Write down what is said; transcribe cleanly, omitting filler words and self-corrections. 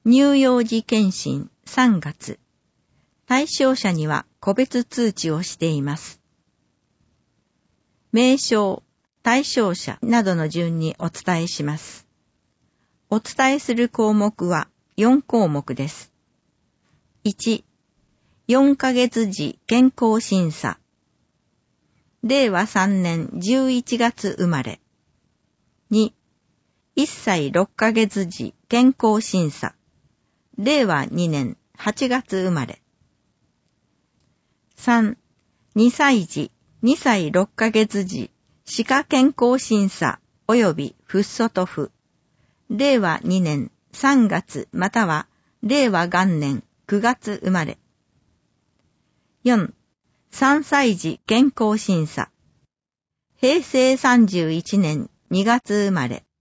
乳幼児検診3月。対象者には個別通知をしています。名称、対象者などの順にお伝えします。お伝えする項目は4項目です。1、4ヶ月時健康審査。令和3年11月生まれ。2、1歳6ヶ月時健康審査。令和2年8月生まれ。3、2歳児、2歳6ヶ月時、歯科健康審査及びフッ素塗布。令和2年3月または令和元年9月生まれ。4、3歳児健康審査。平成31年2月生まれ。